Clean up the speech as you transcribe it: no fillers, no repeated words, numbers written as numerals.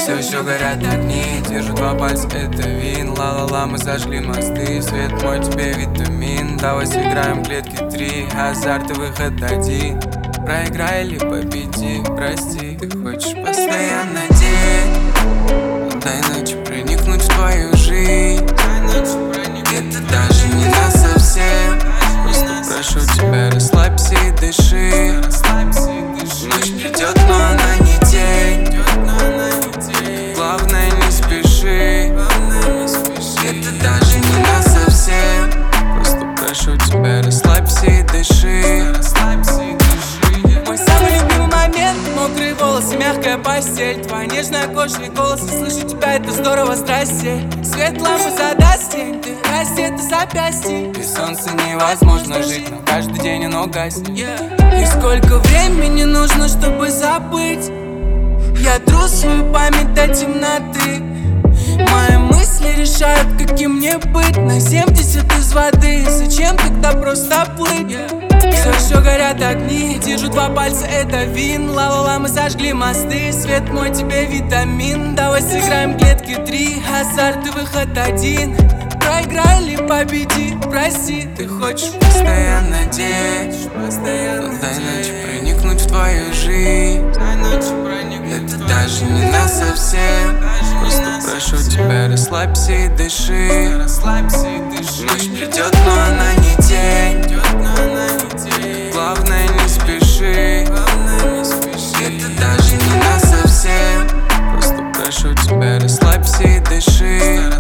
Все еще горят огни, держу два пальца, это вин. Ла-ла-ла, мы зажгли мосты, свет мой тебе витамин. Давай сыграем клетки 3, азарт и выход 1. Проиграй или победи, прости. Ты хочешь постоянно день, дай ночью проникнуть в твою жизнь. Это даже не нас совсем, просто прошу тебя, расслабься и дыши. Ночь придет, но она не день. Главное не спеши. Это даже не нас совсем, просто прошу тебя, расслабься и дыши. Мой самый любимый момент, мокрые волосы, мягкая постель. Твоя нежная кожа и голос, слышу тебя, это здорово, здрасте. Свет лампы задаст тень, ты раздета запястье. Без солнца невозможно жить, но каждый день оно гаснет. И сколько времени нужно, чтобы забыть? Я тру свою память до темноты. Мои мысли решают, каким мне быть. На 70 из воды, зачем тогда просто плыть? Все еще горят огни, держу два пальца, это вин. Ла-ла-ла, мы зажгли мосты, свет мой тебе витамин. Давай сыграем клетки 3, азарт и выход 1. Проиграй или победи, прости. Ты хочешь постоянно день, дай ночью проникнуть в твою жизнь. Это даже не нас совсем, просто прошу тебя, расслабься и дыши. Ночь придет, но она не день. Главное не спеши. Это даже не нас совсем, просто прошу тебя, расслабься и дыши.